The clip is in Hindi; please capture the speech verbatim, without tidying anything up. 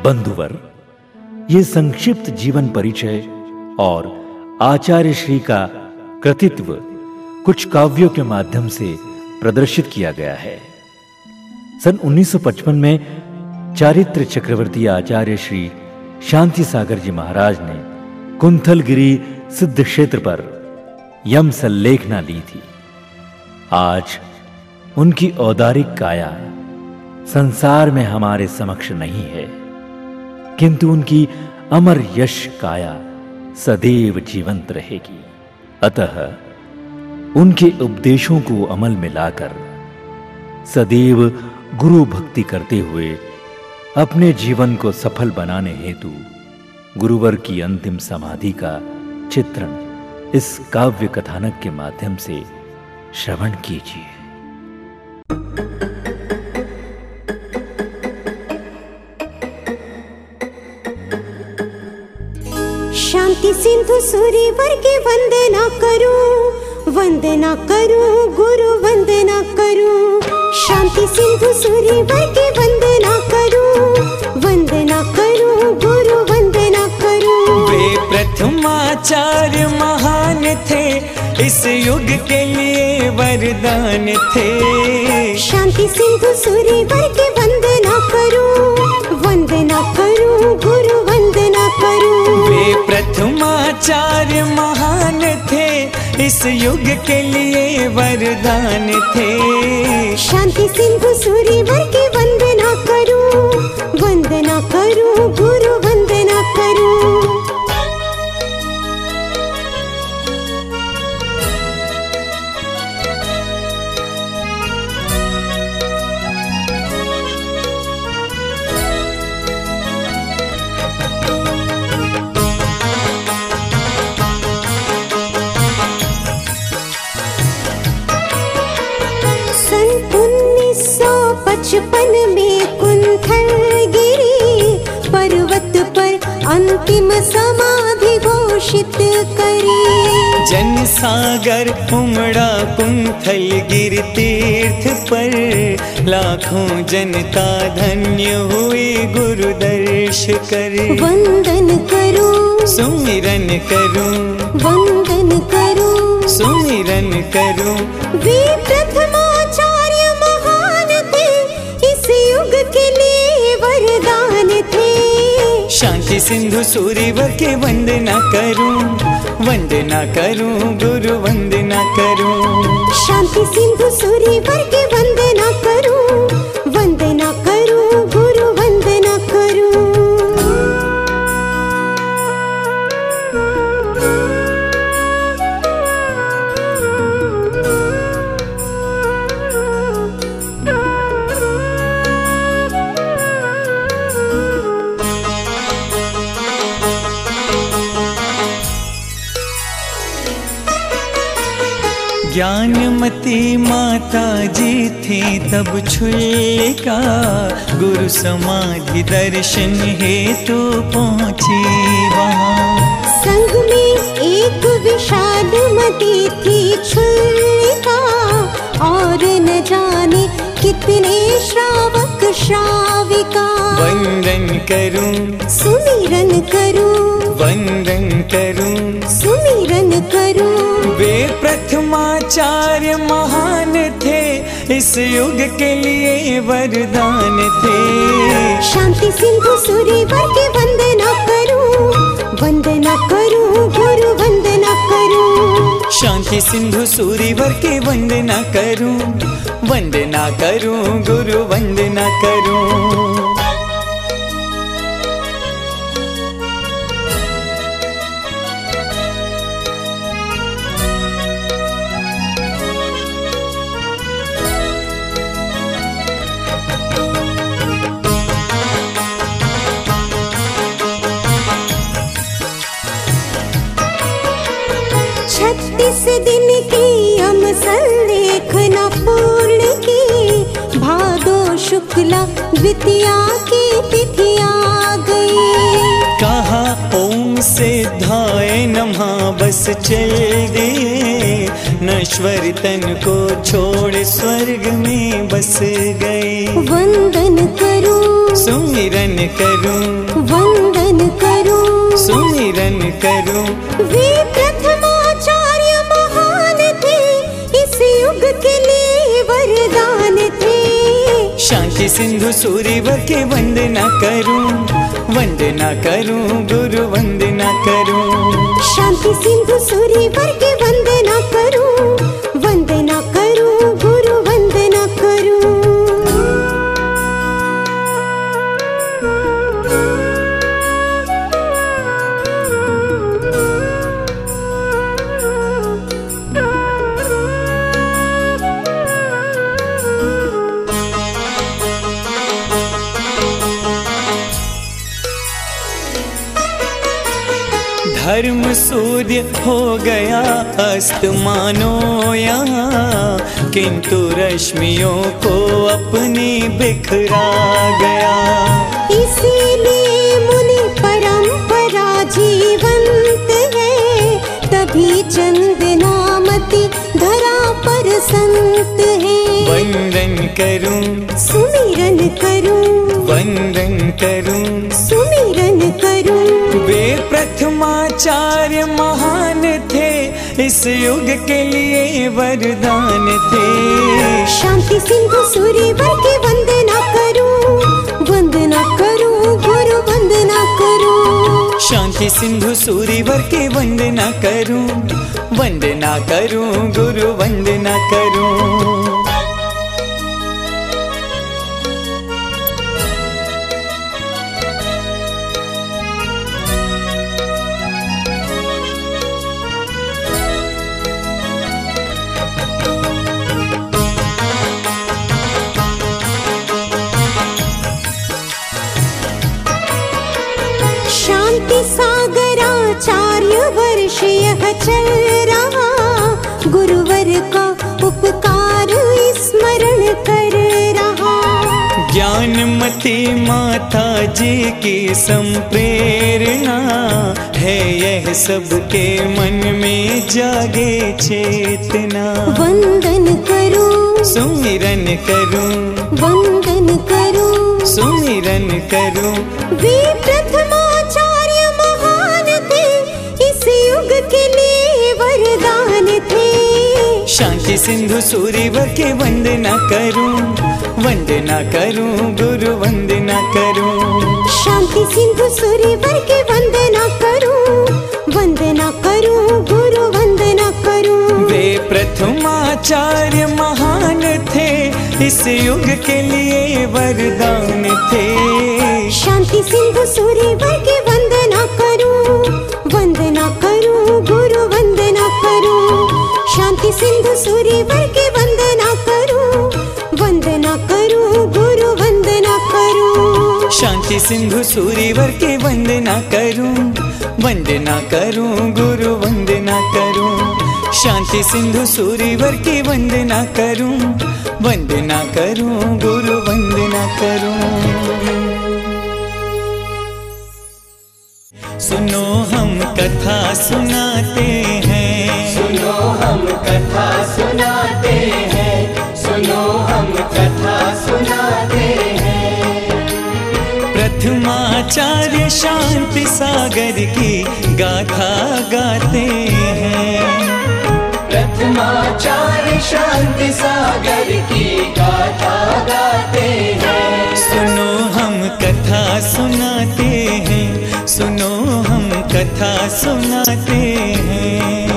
बंधुवर, ये संक्षिप्त जीवन परिचय और आचार्य श्री का कृतित्व कुछ काव्यों के माध्यम से प्रदर्शित किया गया है। सन उन्नीस सौ पचपन में चारित्र चक्रवर्ती आचार्य श्री शांति सागर जी महाराज ने कुंथलगिरी सिद्ध क्षेत्र पर यम सल्लेखना ली थी। आज उनकी औदारिक काया संसार में हमारे समक्ष नहीं है, किंतु उनकी अमर यश काया सदैव जीवंत रहेगी। अतः उनके उपदेशों को अमल में लाकर सदैव गुरु भक्ति करते हुए अपने जीवन को सफल बनाने हेतु गुरुवर की अंतिम समाधि का चित्रण इस काव्य कथानक के माध्यम से श्रवण कीजिए। शांति सिंधु सूर्यवर की वंदना करूं, वंदना करूं, गुरु वंदना करूं। शांति सिंधु सूर्यवर की वंदना करूं, वंदना करूं, गुरु वंदना करूं। वे प्रथमाचार्य महान थे, इस युग के लिए वरदान थे। शांति सिंधु सूर्यवर की वंदना करूं, वंदना करूं, गुरु वंदना करूं। वे प्रथमाचार्य महान थे, इस युग के लिए वरदान थे। शांति सिंधु सूर्यवर की वंदना करूं, वंदना करूं, गुरु वंदना करूं। बचपन में कुंथलगिरी पर्वत पर अंतिम समाधि घोषित करी। जन सागर उमड़ा कुंथलगिरि तीर्थ पर, लाखों जनता धन्य हुई गुरु दर्श कर। वंदन करूं, सुमिरन करूं, वंदन करूं, सुमिरन करूं। वे प्रथमाचार्य के लिए वरदान थे। शांति सिंधु सूर्यवर के वंदना करूं, वंदना करूं, गुरु वंदना करूं। शांति सिंधु सूर्यवर के वंदना करूं, वंदना करूं, गुरु वंदना करूं। ज्ञानमती माता जी थी तब छुएगा, गुरु समाधि दर्शन हेतु पहुँची वहाँ। संग में एक विशालमती थी छुएगा, और न जाने कितने श्रावक श्राविका। वंदन करूं, सुमिरन करूं, वंदन करूं, सुमिरन करूं। वे प्रथमाचार्य महान थे, इस युग के लिए वरदान थे। शांति सिंधु सूर्यवर की वंदना करूं, वंदना करूं, गुरु वंदना करूं। शांति सिंधु सूर्यवर की वंदना करूं, वंदना करूं, गुरु वंदना करूं। छत्तीस दिन की यम सल्लेखना पूर्ण की, भादो शुक्ला द्वितीया की तिथि आ गई। कहा ओम सिद्धाय नमः बस चल दिए, नश्वर तन को छोड़ स्वर्ग में बस गए। वंदन करूं सुमिरन करूं, वंदन करूं सुमिरन करूं। वे प्रथमाचार्य महान थे, इस युग के लिए वरदान थे। शांति सिंधु सूर्यवर के वंदना करूं, वंदना करूं गुरु वंदना करूं। शांति सिंधु सूर्यवर के वंदना करूं, वंदना करूं गुरु वंदना करूं। धर्म सूर्य हो गया अस्त मानो यहाँ, किंतु रश्मियों को अपने बिखरा गया। इसीलिए मुनि परंपरा जीवंत है, तभी चंदनामति धरा पर संत है। वंदन करूं सुमिरन करूं, वंदन करूं सुमिरन करूं। वे प्रथमाचार्य महान थे, इस युग के लिए वरदान थे। शांति सिंधु सूर्यवर के वंदना करूं, वंदना करूं गुरु वंदना करूं। शांति सिंधु सूर्यवर के वंदना करूं, वंदना करूं गुरु वंदना करूं। शांति सागराचार्य वर्ष यह चल रहा, गुरुवर का उपकार स्मरण कर रहा। ज्ञानमती माता जी की संप्रेरणा है, यह सबके मन में जागे चेतना। वंदन करूं सुमिरन करूं, वंदन करूं सुमिरन करूं। वे प्रथमाचार्य महान थे, इस युग के लिए वरदान थे। शांति सिंधु सूर्यवर के वंदना करूं, वंदना करूं गुरु वंदना करूं। शांति सिंधु सूर्यवर के वंदना करूं, वंदना करूं गुरु वंदना करूं। वे प्रथमाचार्य महान थे, इस युग के लिए वरदान थे। शांति सिंधु सूर्यवर के वंदना करूं, वंदना करूं गुरु वंदना करूं। शांति सिंधु सूर्यवर के वंदना करूं, वंदना करूं गुरु वंदना करूं। शांति सिंधु सूर्यवर के वंदना करूं, वंदना करूं गुरु वंदना करूं। शांति सिंधु सूर्यवर के वंदना करूं, वंदना करूं गुरु वंदना करूं। सुनो हम कथा सुनाते हैं, सुनो हम कथा सुनाते हैं, सुनो हम कथा सुनाते हैं। प्रथमाचार्य शांति सागर की गाथा गाते हैं। प्रथमाचार्य शांति सागर की गाथा गाते हैं। सुनो हम कथा सुनाते हैं, सुनो हम कथा सुनाते हैं।